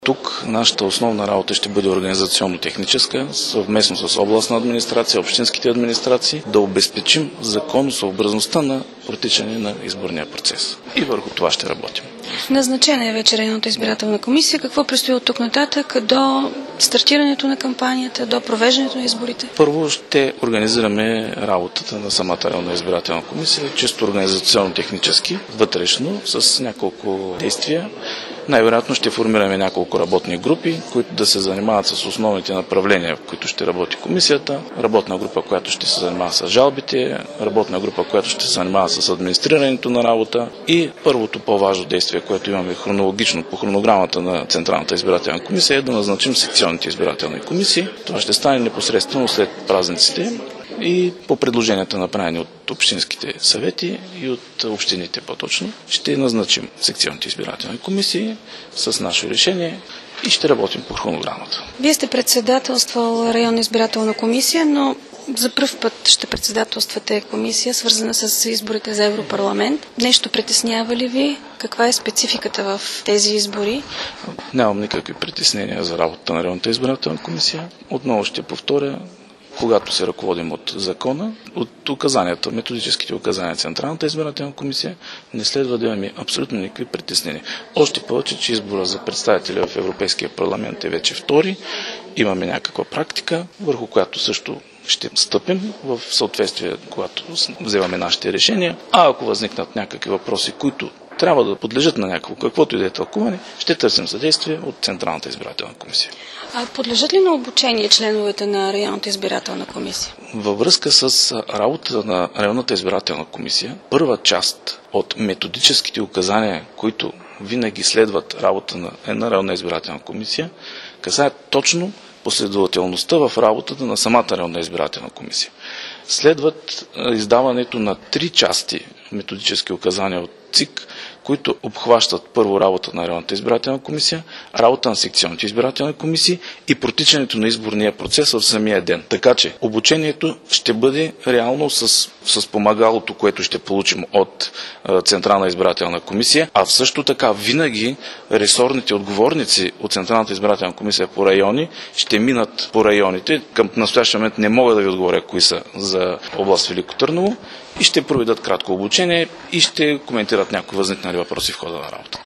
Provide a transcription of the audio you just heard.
Тук нашата основна работа ще бъде организационно-техническа, съвместно с областна администрация, общинските администрации, да обезпечим законосъобразността на протичане на изборния процес. И върху това ще работим. Назначена е вече районната избирателна комисия. Какво предстои от тук нататък до стартирането на кампанията, до провеждането на изборите? Първо ще организираме работата на самата районна избирателна комисия, чисто организационно-технически, вътрешно, с няколко действия. Най-вероятно ще формираме няколко работни групи, които да се занимават с основните направления, в които ще работи комисията. Работна група, която ще се занимава с жалбите, работна група, която ще се занимава с администрирането на работа и първото по-важно действие, което имаме хронологично по хронограмата на Централната избирателна комисия, е да назначим секционните избирателни комисии. Това ще стане непосредствено след празниците и по предложенията, направени от общинските съвети и от общините по-точно, ще назначим секционните избирателни комисии с наше решение и ще работим по хронограмата. Вие сте председателствал районна избирателна комисия, но за пръв път ще председателствате комисия, свързана с изборите за Европарламент. Нещо притеснява ли ви? Каква е спецификата в тези избори? Нямам никакви притеснения за работата на районната избирателна комисия. Отново ще повторя, когато се ръководим от закона, от указанията, методическите указания на Централната избирателна комисия, не следва да имаме абсолютно никакви притеснения. Още повече, че избора за представители в Европейския парламент е вече втори. Имаме някаква практика, върху която също ще стъпим в съответствие, когато вземаме нашите решения. А ако възникнат някакви въпроси, които трябва да подлежат на някакво, каквото и да е тълкуване, ще търсим съдействие от Централната избирателна комисия. А подлежат ли на обучение членовете на районната избирателна комисия? Във връзка с работата на районната избирателна комисия, първа част от методическите указания, които винаги следват работа на една районна избирателна комисия, касаят точно последователността в работата на самата районна избирателна комисия. Следват издаването на 3 части методически указания от ЦИК, които обхващат първо работа на районната избирателна комисия, работа на секционните избирателни комисии и протичането на изборния процес в самия ден. Така че обучението ще бъде реално с помагалото, което ще получим от Централна избирателна комисия, а също така винаги ресорните отговорници от Централната избирателна комисия по райони ще минат по районите. Към настоящия момент не мога да ви отговоря кои са за област Велико Търново и ще проведат кратко обучение и ще коментират някои възникнали въпроси в хода на работа.